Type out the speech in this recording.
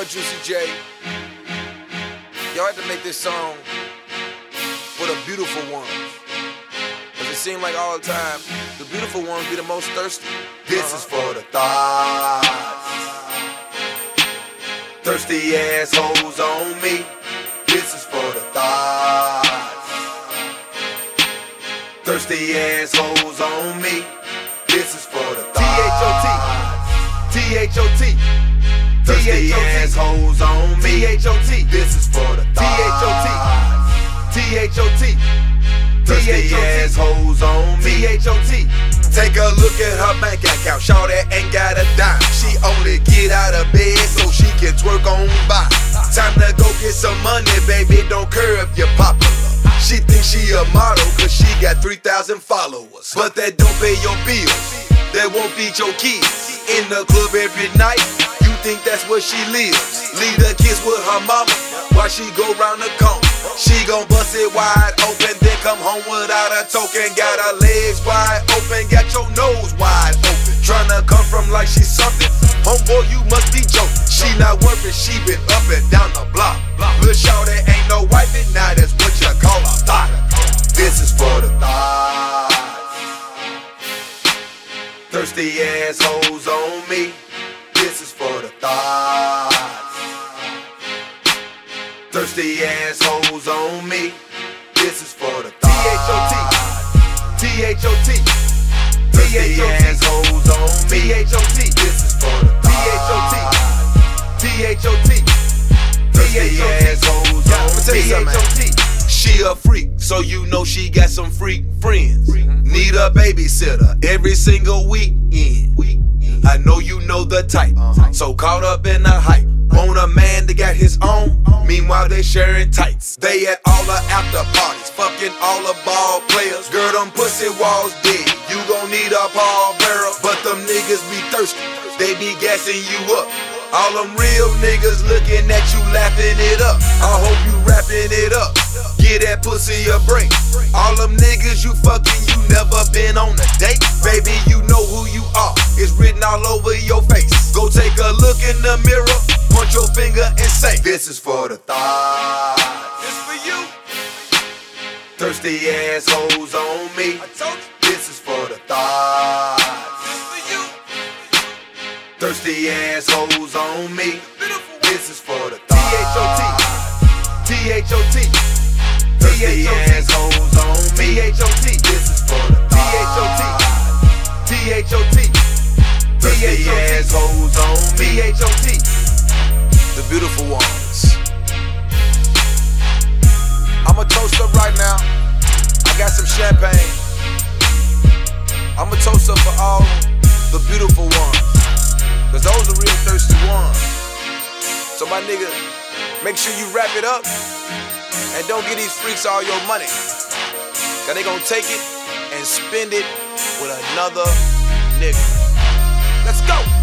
boy Juicy J. Y'all had to make this song for the beautiful ones. Cause it seemed like all the time, the beautiful ones be the most thirsty. This is for the thoughts. Thirsty assholes on me. This is for the thoughts. Thirsty assholes on me. This is for the thoughts. T-H-O-T. Thirsty assholes on me. T-H-O-T. This is for the thoughts. T-H-O-T. Thirsty assholes on me. T-H-O-T. Take a look at her bank account. Shawty ain't got a dime. She only get out of bed so she can twerk on by. Time to go get some money, baby. Don't care if you're popular. She thinks she a model cause she got 3,000 followers. But that don't pay your bills. That won't feed your kids. In the club every night. You think that's where she lives. Leave the kids with her mama while she go round the corner. She gon' bust it wide open, then come home without a token. Got her legs wide open, got your nose wide open. Tryna come from like she's something. Homeboy, you must be joking. She not working, she been up and down the block. Lil' shawty ain't no wifey, now that's what you call a thought. This is for the thoughts. Thirsty assholes on me. This is for the thoughts. Thirsty assholes on me. This is for the thoughts. T-H-O-T. Thirsty assholes on me. T-H-O-T. This is for the thoughts. T-H-O-T. Thirsty assholes on me. T-H-O-T. She a freak, so you know she got some freak friends. Need a babysitter every single weekend. I know you know the type, so caught up in the hype. Want a man that got his own, meanwhile they sharing tights. They at all the after parties, fucking all the ball players. Girl, them pussy walls dead, you gon' need a Paul barrel. But them niggas be thirsty, they be gassing you up. All them real niggas looking at you laughing it up. I hope you wrapping it up. Get that pussy a break. All them niggas you fucking, you never been on a date. Baby, you know who you are. It's written all over your face. Go take a look in the mirror, point your finger and say, this is for the thoughts. This for you. Thirsty assholes on me. I told you. This is for the thoughts. This for you. Thirsty assholes on me. Beautiful. This is for the thoughts. T-H-O-T. Thirsty assholes on me. T-H-O-T. This is for the thoughts. T-H-O-T. Thirsty assholes on me. T-H-O-T. The beautiful ones. I'ma toast up right now. I got some champagne. I'ma toast up for all the beautiful ones. Cause those are real thirsty ones. So my nigga, make sure you wrap it up. And don't give these freaks all your money. Cause they gon' take it and spend it with another nigga. Let's go.